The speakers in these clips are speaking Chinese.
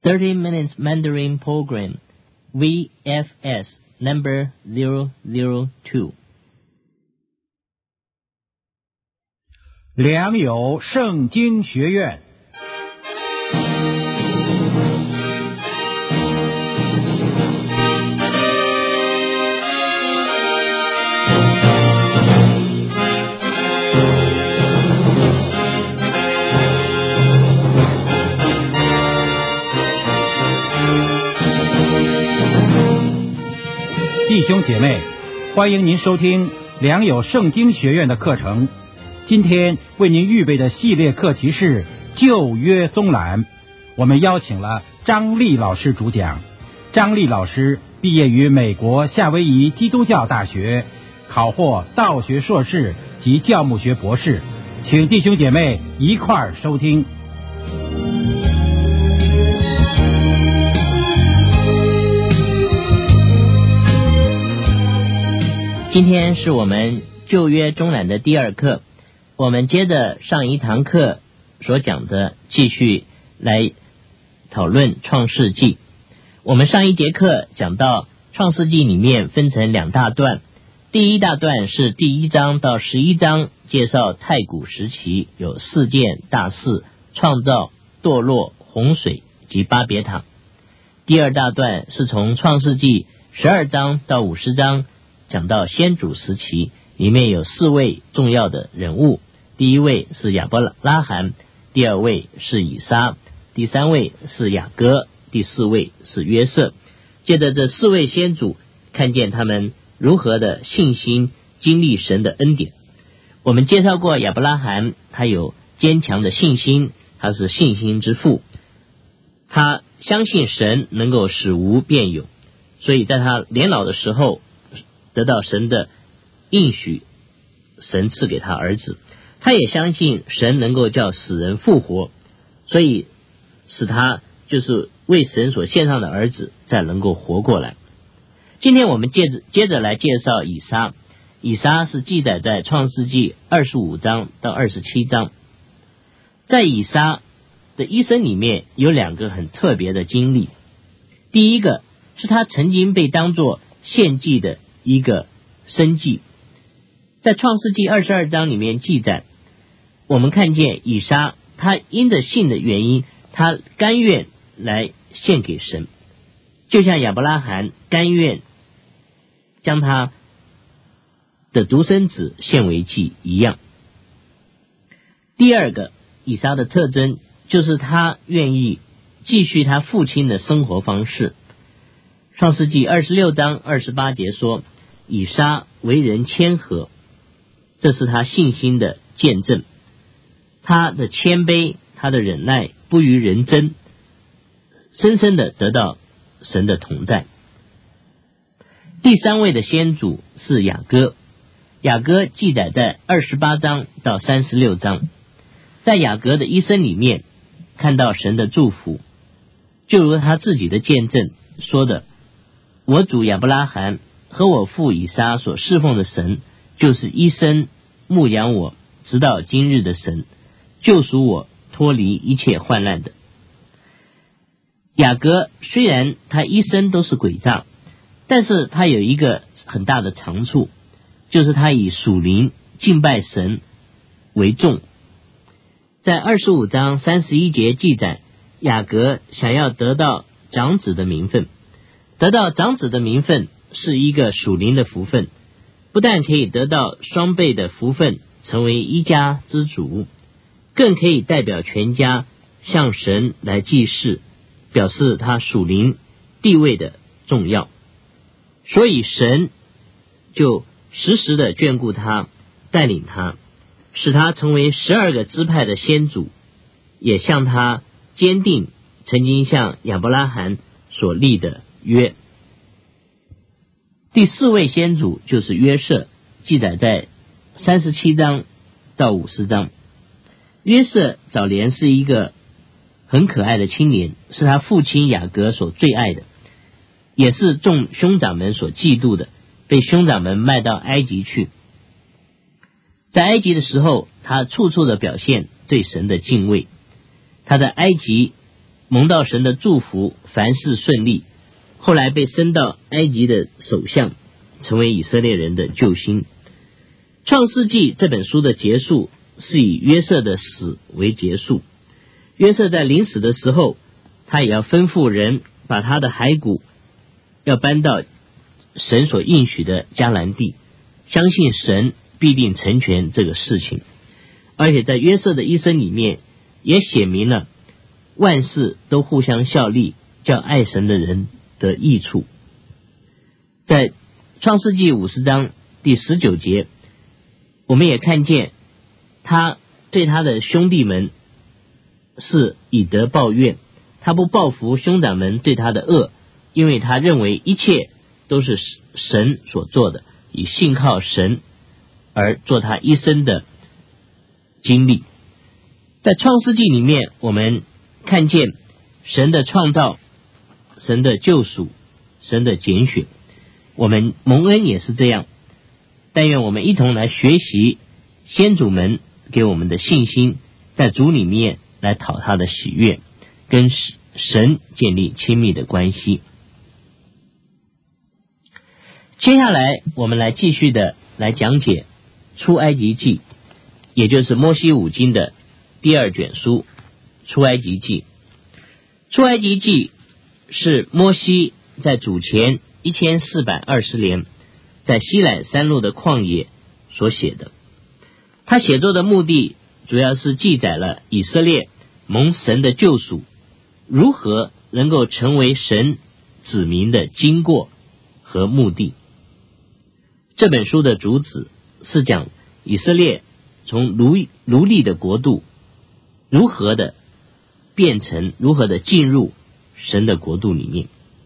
30 Minutes Mandarin Program, VFS number 002. 良友圣经学院。弟兄姐妹，欢迎您收听良友圣经学院的课程。今天为您预备的系列课题是旧约综览，我们邀请了张丽老师主讲。张丽老师毕业于美国夏威夷基督教大学，考获道学硕士及教牧学博士，请弟兄姐妹一块儿收听。 今天是我们旧约综览的第二课，我们接着上一堂课所讲的继续来讨论创世纪。我们上一节课讲到创世纪里面分成两大段，第一大段是第1章到11章，介绍太古时期有4件大事：创造、堕落、洪水及巴别塔。第二大段是从创世纪12章到50章，讲到先祖时期，里面有4位重要的人物，第一位是亚伯拉罕，第二位是以撒，第三位是雅各，第四位是约瑟。借着这4位先祖，看见他们如何的信心经历神的恩典。我们介绍过亚伯拉罕，他有坚强的信心，他是信心之父，他相信神能够使无变有，所以在他年老的时候得到神的应许，神赐给他儿子。他也相信神能够叫死人复活，所以使他就是为神所献上的儿子再能够活过来。今天我们接着来介绍以撒。以撒是记载在创世纪25章到27章。在以撒的一生里面有2个很特别的经历。第一个是他曾经被当作献祭的一个生祭。在创世纪22章里面记载，我们看见以撒他因着信的原因，他甘愿来献给神，就像亚伯拉罕甘愿将他的独生子献为祭一样。第二个以撒的特征就是他愿意继续他父亲的生活方式。创世纪26章28节说，以撒为人谦和，这是他信心的见证。他的谦卑，他的忍耐，不与人争，深深的得到神的同在。第3位的先祖是雅各。雅各记载在28章到36章。在雅各的一生里面看到神的祝福，就如他自己的见证说的，我主亚伯拉罕和我父以撒所侍奉的神，就是一生牧养我直到今日的神，救赎我脱离一切患难的。雅各虽然他一生都是诡诈，但是他有一个很大的长处，就是他以属灵敬拜神为重。在25章31节记载，雅各想要得到长子的名分。得到长子的名分是一个属灵的福分，不但可以得到双倍的福分，成为一家之主，更可以代表全家向神来祭祀，表示他属灵地位的重要。所以神就时时的眷顾他，带领他，使他成为12个支派的先祖，也向他坚定曾经向亚伯拉罕所立的约。第4位先祖就是约瑟，记载在37章到50章。约瑟早年是一个很可爱的青年，是他父亲雅各所最爱的，也是众兄长们所嫉妒的，被兄长们卖到埃及去。在埃及的时候，他处处的表现对神的敬畏。他在埃及蒙到神的祝福，凡事顺利，后来被升到埃及的首相，成为以色列人的救星。创世纪这本书的结束是以约瑟的死为结束。约瑟在临死的时候，他也要吩咐人把他的骸骨要搬到神所应许的迦南地，相信神必定成全这个事情。而且在约瑟的一生里面也写明了万事都互相效力，叫爱神的人得益处。在创世纪50章第19节，我们也看见他对他的兄弟们是以德报怨，他不报复兄长们对他的恶，因为他认为一切都是神所做的，以信靠神而做他一生的经历。在创世纪里面，我们看见神的创造，神的救赎，神的拣选，我们蒙恩也是这样。但愿我们一同来学习先祖们给我们的信心，在主里面来讨他的喜悦，跟神建立亲密的关系。接下来我们来继续的来讲解出埃及记，也就是摩西五经的第2卷书出埃及记。出埃及记是摩西在主前1420年在西乃山路的旷野所写的。他写作的目的主要是记载了以色列蒙神的救赎如何能够成为神子民的经过和目的。这本书的主旨是讲以色列从奴隶的国度如何的变成，如何的进入神的国度里面。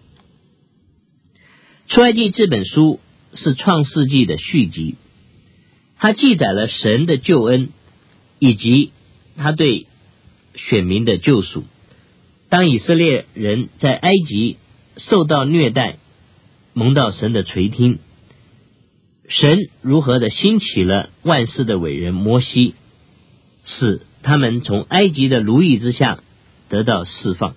出埃及这本书是创世纪的续集，它记载了神的救恩以及他对选民的救赎。当以色列人在埃及受到虐待，蒙到神的垂听，神如何的兴起了万世的伟人摩西，使他们从埃及的奴役之下得到释放。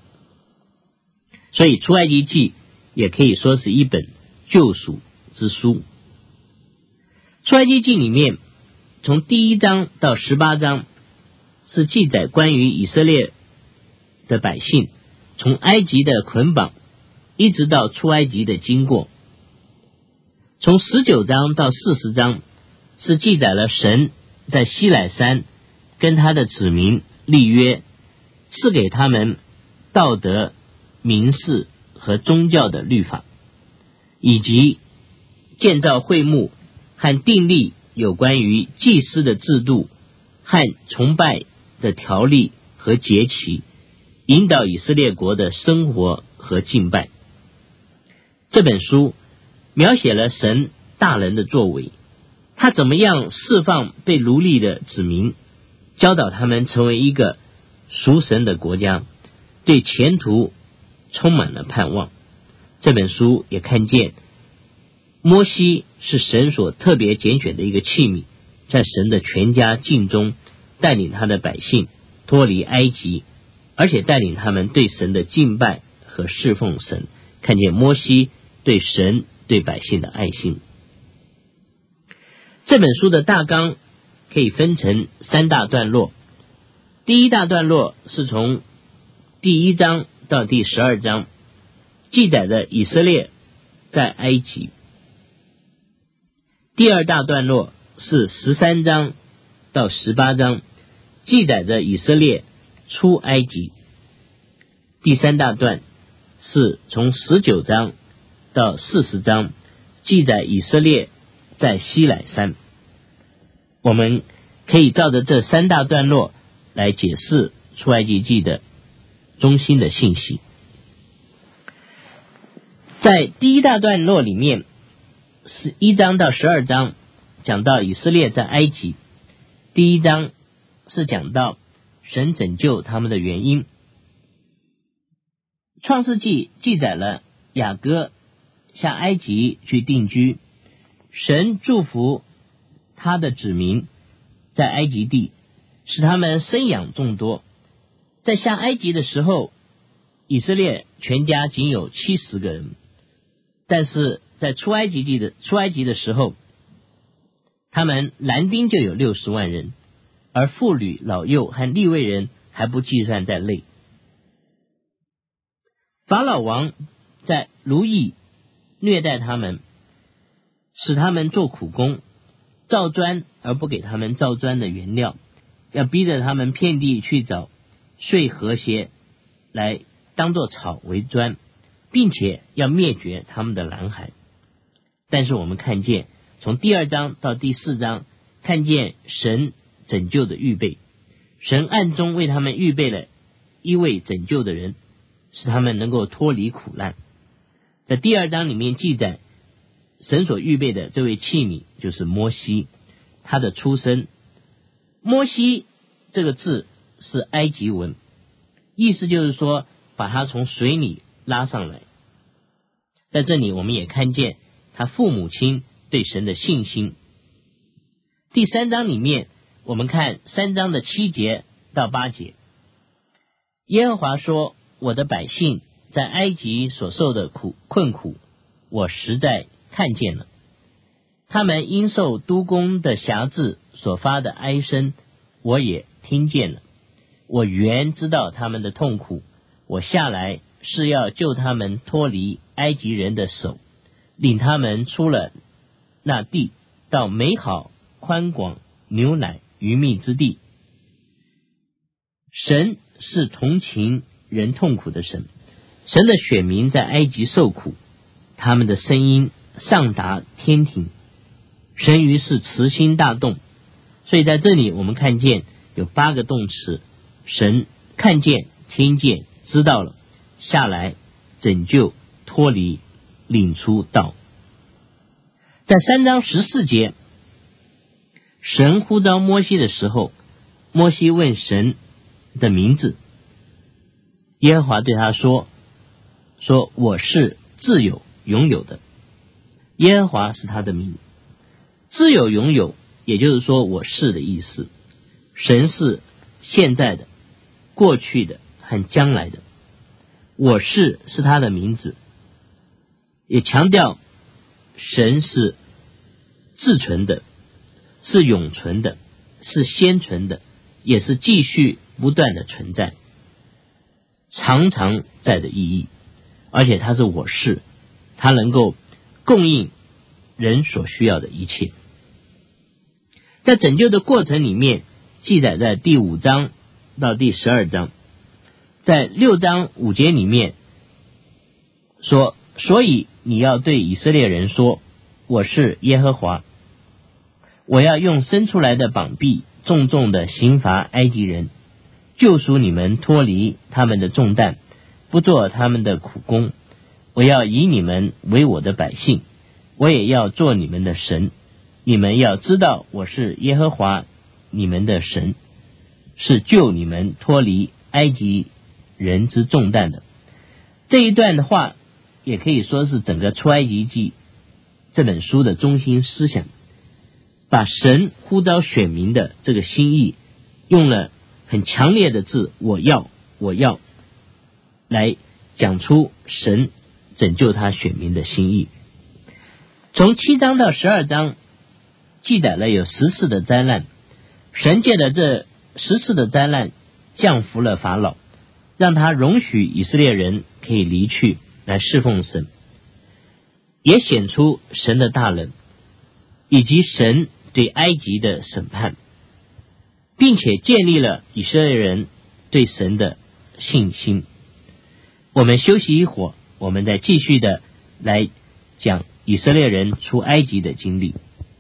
所以出埃及记也可以说是一本救赎之书。出埃及记里面从第1章到18章是记载关于以色列的百姓从埃及的捆绑一直到出埃及的经过。从19章到40章是记载了神在西乃山跟他的子民立约，赐给他们道德、民事和宗教的律法，以及建造会幕和订立有关于祭司的制度和崇拜的条例和节期，引导以色列国的生活和敬拜。这本书描写了神大能的作为，他怎么样释放被奴隶的子民，教导他们成为一个属神的国家，对前途充满了盼望。这本书也看见摩西是神所特别拣选的一个器皿，在神的全家境中带领他的百姓脱离埃及，而且带领他们对神的敬拜和侍奉神，看见摩西对神对百姓的爱心。这本书的大纲可以分成3大段落。第一大段落是从第1章到第12章，记载着以色列在埃及。第2大段落是13章到18章，记载着以色列出埃及。第3大段是从19章到40章，记载以色列在西乃山。我们可以照着这3大段落来解释出埃及记的中心的信息。在第1大段落里面，1章到12章讲到以色列在埃及。第1章是讲到神拯救他们的原因。创世纪记载了雅各下埃及去定居，神祝福他的子民在埃及地，使他们生养众多。在下埃及的时候， 以色列全家仅有70个人，但是在出埃及的时候，他们男丁就有60万人，而妇女、老幼和利未人还不计算在内。法老王在奴役虐待他们，使他们做苦工，造砖而不给他们造砖的原料，要逼着他们遍地去找碎禾秸来当作草为砖，并且要灭绝他们的蓝海。但是我们看见从第2章到第4章，看见神拯救的预备，神暗中为他们预备了一位拯救的人，使他们能够脱离苦难。在第2章里面记载，神所预备的这位器皿就是摩西，他的出生。摩西这个字是埃及文，意思就是说把他从水里拉上来。在这里我们也看见他父母亲对神的信心。第3章里面我们看3章的7节到8节，耶和华说，我的百姓在埃及所受的困苦，我实在看见了，他们因受督工的辖制所发的哀声，我也听见了。我原知道他们的痛苦，我下来是要救他们脱离埃及人的手，领他们出了那地，到美好宽广牛奶鱼蜜之地。神是同情人痛苦的神，神的选民在埃及受苦，他们的声音上达天庭，神于是慈心大动。所以在这里我们看见有8个动词，神看见、听见、知道了，下来拯救、脱离、领出道。在3章14节，神呼召摩西的时候，摩西问神的名字，耶和华对他说我是自有拥有的。耶和华是他的名，自有拥有也就是说我是的意思。神是现在的、过去的和将来的，我是他的名字，也强调神是自存的，是永存的，是先存的，也是继续不断的存在，常常在的意义。而且他是我是，他能够供应人所需要的一切。在拯救的过程里面，记载在第5章到第12章，在6章5节里面说，所以你要对以色列人说，我是耶和华，我要用伸出来的膀臂重重的刑罚埃及人，救赎你们脱离他们的重担，不做他们的苦工。我要以你们为我的百姓，我也要做你们的神。你们要知道我是耶和华你们的神，是救你们脱离埃及人之重担的。这一段的话也可以说是整个出埃及记这本书的中心思想，把神呼召选民的这个心意用了很强烈的字，我要来讲出神拯救他选民的心意。从7章到12章记载了有10次的灾难，神借着这10次的灾难降服了法老，让他容许以色列人可以离去来侍奉神，也显出神的大能以及神对埃及的审判，并且建立了以色列人对神的信心。我们休息一会儿，我们再继续的来讲以色列人出埃及的经历。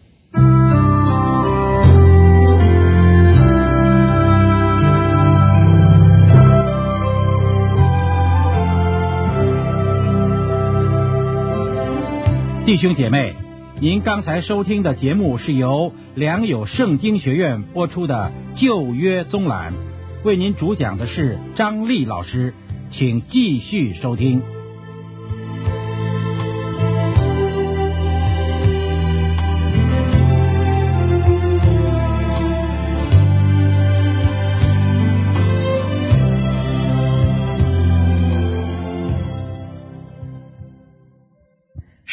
弟兄姐妹，您刚才收听的节目是由良友圣经学院播出的旧约综览，为您主讲的是张丽老师，请继续收听。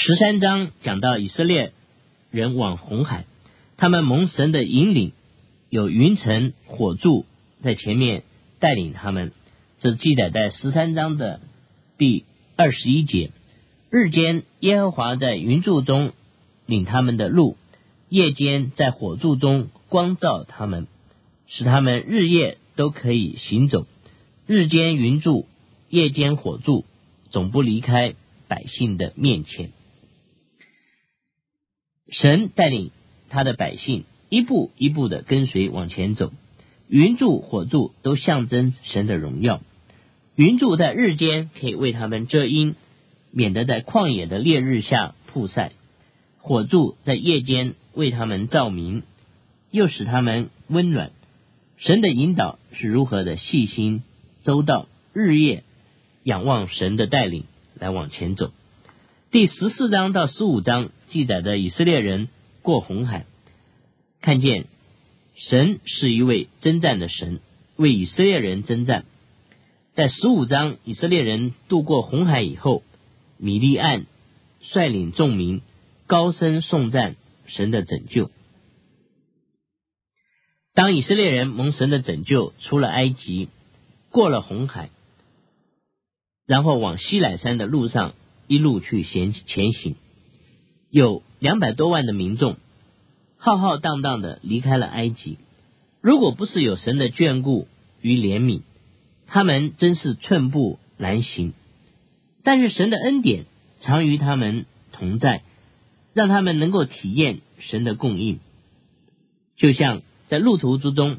13章讲到以色列人往红海，他们蒙神的引领，有云层火柱在前面带领他们，这记载在13章的第21节。日间耶和华在云柱中领他们的路，夜间在火柱中光照他们，使他们日夜都可以行走。日间云柱，夜间火柱，总不离开百姓的面前。神带领他的百姓一步一步的跟随往前走，云柱火柱都象征神的荣耀。云柱在日间可以为他们遮阴，免得在旷野的烈日下曝晒；火柱在夜间为他们照明，又使他们温暖。神的引导是如何的细心周到，日夜仰望神的带领来往前走。第14章到15章记载的以色列人过红海，看见神是一位征战的神，为以色列人征战。在15章以色列人渡过红海以后，米利暗率领众民高声颂赞神的拯救。当以色列人蒙神的拯救出了埃及，过了红海，然后往西乃山的路上一路去前行，有200多万的民众浩浩荡荡的离开了埃及。如果不是有神的眷顾与怜悯，他们真是寸步难行。但是神的恩典常与他们同在，让他们能够体验神的供应。就像在路途之中，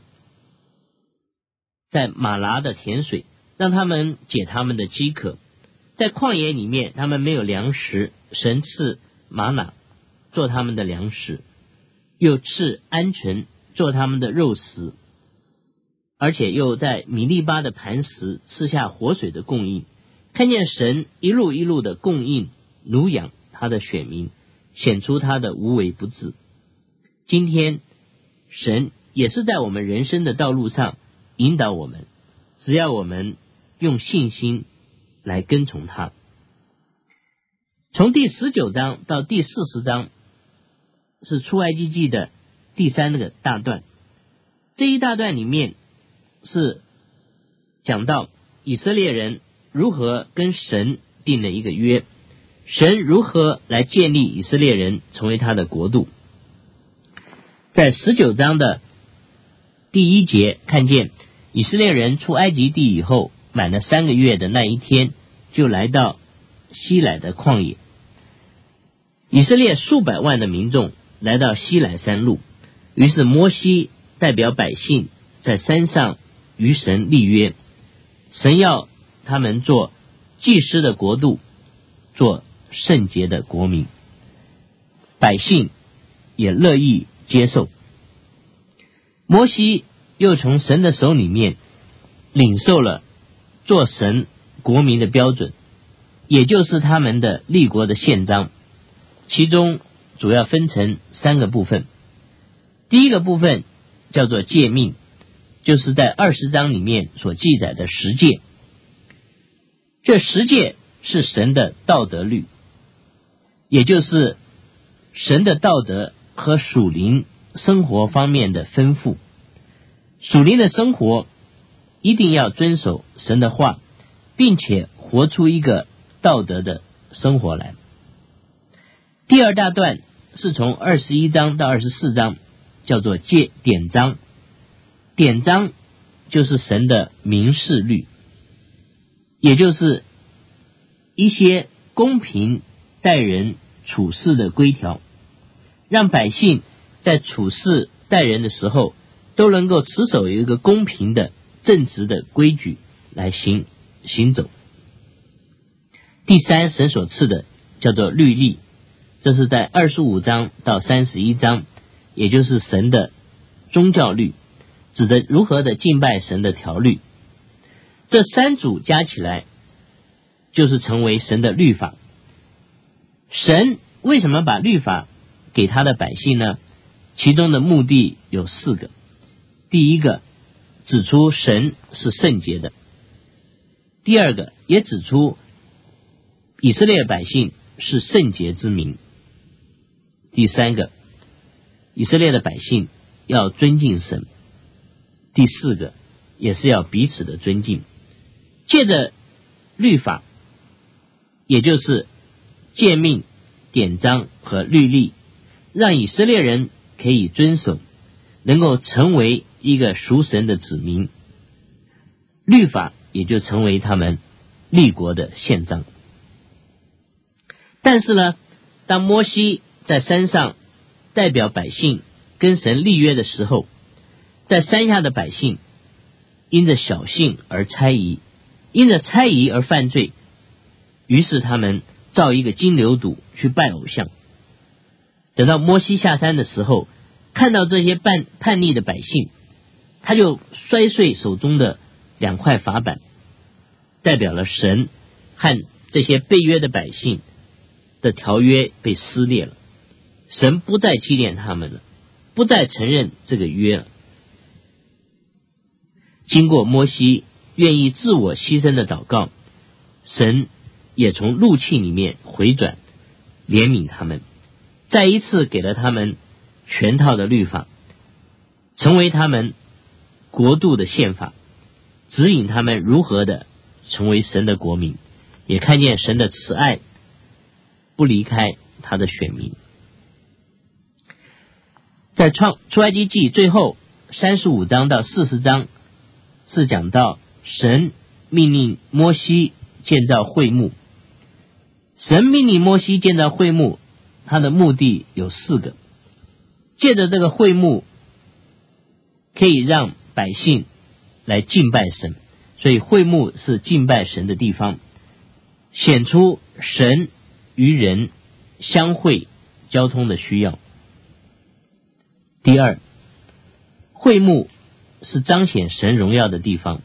在马拿的甜水让他们解他们的饥渴，在旷野里面他们没有粮食，神赐玛拿做他们的粮食，又赐鹌鹑做他们的肉食，而且又在米利巴的磐石赐下活水的供应。看见神一路一路的供应奴养他的选民，显出他的无微不至。今天神也是在我们人生的道路上引导我们，只要我们用信心来跟从他。从第19章到第40章是出埃及记的第3个大段，这一大段里面是讲到以色列人如何跟神定了一个约，神如何来建立以色列人成为他的国度。在19章的第1节看见以色列人出埃及地以后，满了3个月的那一天，就来到西乃的旷野。以色列数百万的民众来到西乃山路，于是摩西代表百姓在山上与神立约，神要他们做祭司的国度，做圣洁的国民，百姓也乐意接受。摩西又从神的手里面领受了做神国民的标准，也就是他们的立国的宪章，其中主要分成3个部分。第一个部分叫做诫命，就是在20章里面所记载的10诫。这10诫是神的道德律，也就是神的道德和属灵生活方面的吩咐。属灵的生活一定要遵守神的话，并且活出一个道德的生活来。第二大段是从21章到24章，叫做典章。典章就是神的民事律，也就是一些公平待人处事的规条，让百姓在处事待人的时候都能够持守一个公平的正直的规矩来行走。第3，神所赐的叫做律例，这是在25章到31章，也就是神的宗教律，指的如何的敬拜神的条律。这3组加起来就是成为神的律法。神为什么把律法给他的百姓呢？其中的目的有4个。第一个，指出神是圣洁的；第二个，也指出以色列百姓是圣洁之民。第三个，以色列的百姓要尊敬神。第四个，也是要彼此的尊敬。借着律法，也就是诫命、典章和律例，让以色列人可以遵守，能够成为一个属神的子民。律法也就成为他们立国的宪章。但是呢，当摩西在山上代表百姓跟神立约的时候，在山下的百姓因着小信而猜疑，因着猜疑而犯罪，于是他们造一个金牛犊去拜偶像。等到摩西下山的时候，看到这些叛逆的百姓，他就摔碎手中的2块法板，代表了神和这些被约的百姓的条约被撕裂了，神不再纪念他们了，不再承认这个约了。经过摩西愿意自我牺牲的祷告，神也从怒气里面回转，怜悯他们，再一次给了他们全套的律法，成为他们国度的宪法，指引他们如何的成为神的国民，也看见神的慈爱不离开他的选民。在出埃及记最后35章到40章是讲到神命令摩西建造会幕。神命令摩西建造会幕，他的目的有4个。借着这个会幕，可以让百姓来敬拜神，所以会幕是敬拜神的地方，显出神与人相会交通的需要。第二，会幕是彰显神荣耀的地方。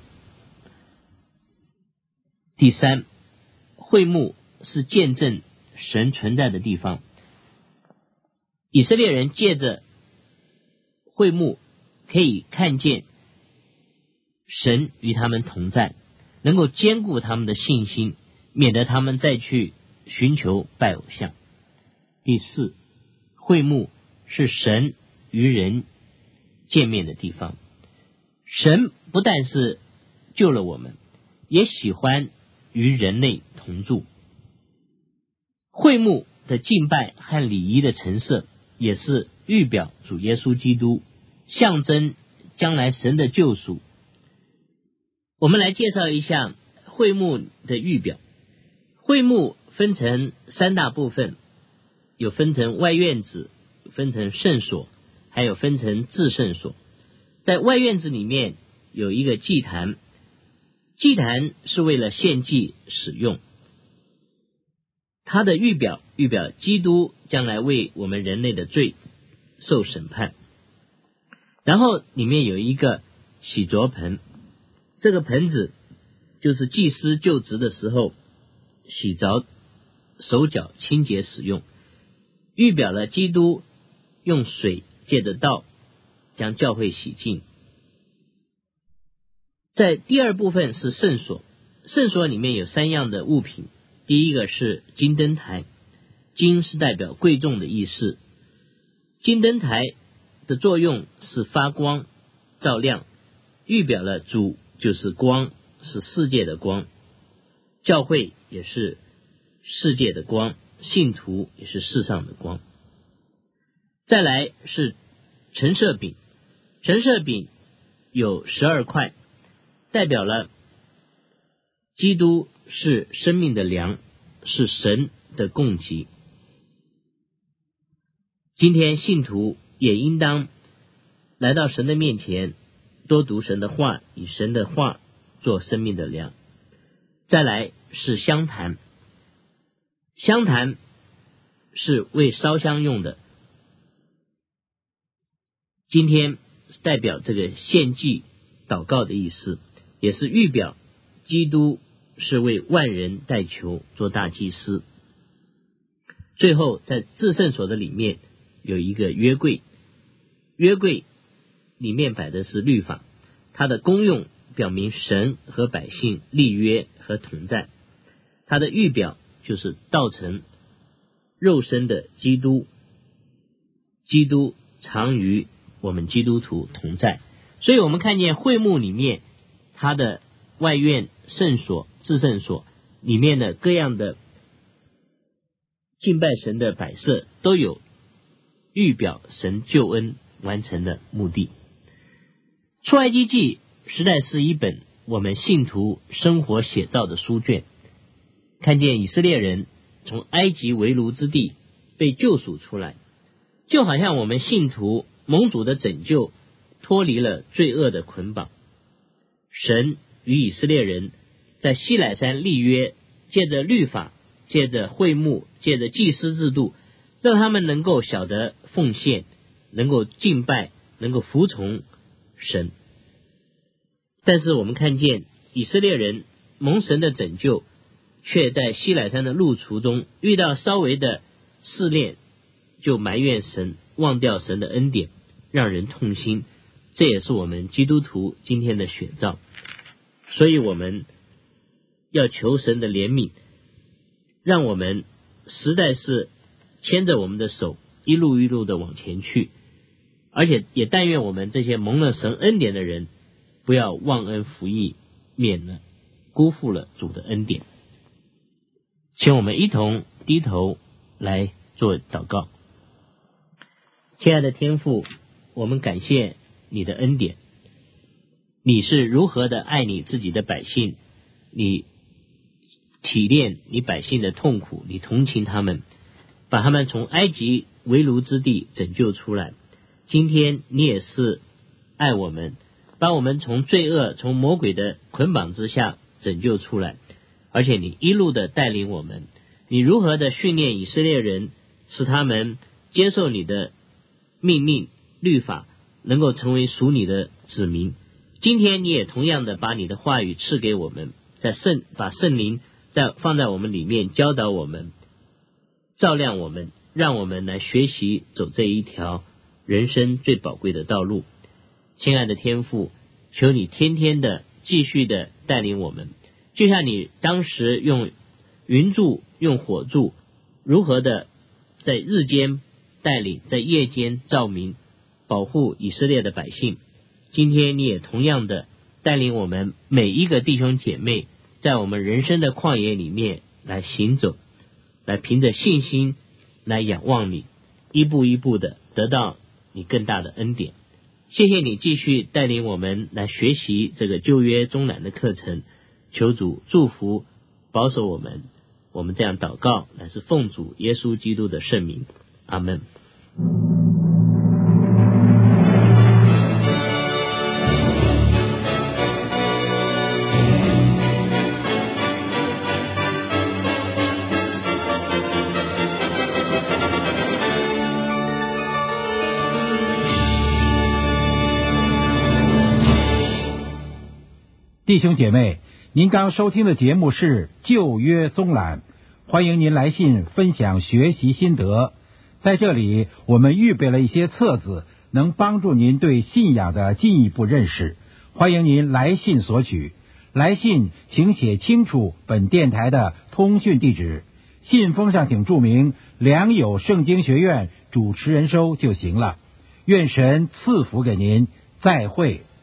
第三，会幕是见证神存在的地方。以色列人借着会幕可以看见神与他们同在，能够坚固他们的信心，免得他们再去寻求拜偶像。第四，会幕是神与人见面的地方。神不但是救了我们，也喜欢与人类同住。会幕的敬拜和礼仪的陈设，也是预表主耶稣基督，象征将来神的救赎。我们来介绍一下会幕的预表。会幕分成3大部分，有分成外院子，分成圣所，还有分成至圣所。在外院子里面有一个祭坛，祭坛是为了献祭使用，它的预表基督将来为我们人类的罪受审判。然后里面有一个洗濯盆，这个盆子就是祭司就职的时候洗澡手脚清洁使用，预表了基督用水借着道将教会洗净。在第二部分是圣所，圣所里面有3样的物品。第一个是金灯台，金是代表贵重的意思。金灯台的作用是发光照亮，预表了主就是光，是世界的光，教会也是世界的光，信徒也是世上的光。再来是陈设饼，陈设饼有12块，代表了基督是生命的粮，是神的供给。今天信徒也应当来到神的面前，多读神的话，以神的话做生命的粮。再来是香坛，香坛是为烧香用的，今天代表这个献祭祷告的意思，也是预表基督是为万人代求做大祭司。最后在至圣所的里面有一个约柜，约柜里面摆的是律法，它的功用表明神和百姓立约和同在，它的预表就是道成肉身的基督，基督常与我们基督徒同在。所以我们看见会幕里面它的外院、圣所、至圣所里面的各样的敬拜神的摆设，都有预表神救恩完成的目的。出埃及记实在是一本我们信徒生活写照的书卷，看见以色列人从埃及为奴之地被救赎出来，就好像我们信徒蒙主的拯救，脱离了罪恶的捆绑。神与以色列人在西乃山立约，借着律法，借着会幕，借着祭司制度，让他们能够晓得奉献，能够敬拜，能够服从神。但是我们看见以色列人蒙神的拯救，却在西乃山的路途中遇到稍微的试炼，就埋怨神，忘掉神的恩典，让人痛心。这也是我们基督徒今天的选召。所以我们要求神的怜悯，让我们实在是牵着我们的手一路一路的往前去，而且也但愿我们这些蒙了神恩典的人不要忘恩负义，免了辜负了主的恩典。请我们一同低头来做祷告。亲爱的天父，我们感谢你的恩典，你是如何的爱你自己的百姓，你体谅你百姓的痛苦，你同情他们，把他们从埃及为奴之地拯救出来。今天你也是爱我们，把我们从罪恶、从魔鬼的捆绑之下拯救出来，而且你一路的带领我们，你如何的训练以色列人，使他们接受你的命令、律法，能够成为属你的子民。今天你也同样的把你的话语赐给我们，把圣灵放在我们里面，教导我们，照亮我们，让我们来学习走这一条人生最宝贵的道路。亲爱的天父，求你天天的继续的带领我们，就像你当时用云柱用火柱如何的在日间带领，在夜间照明，保护以色列的百姓。今天你也同样的带领我们每一个弟兄姐妹，在我们人生的旷野里面来行走，来凭着信心来仰望你，一步一步的得到你更大的恩典。谢谢你继续带领我们来学习这个旧约中览的课程，求主祝福保守我们。我们这样祷告乃是奉主耶稣基督的圣名，阿们。 弟兄姐妹，您刚收听的节目是旧约综览，欢迎您来信分享学习心得。在这里我们预备了一些册子，能帮助您对信仰的进一步认识，欢迎您来信索取。来信请写清楚本电台的通讯地址，信封上请注明良友圣经学院主持人收就行了。愿神赐福给您，再会。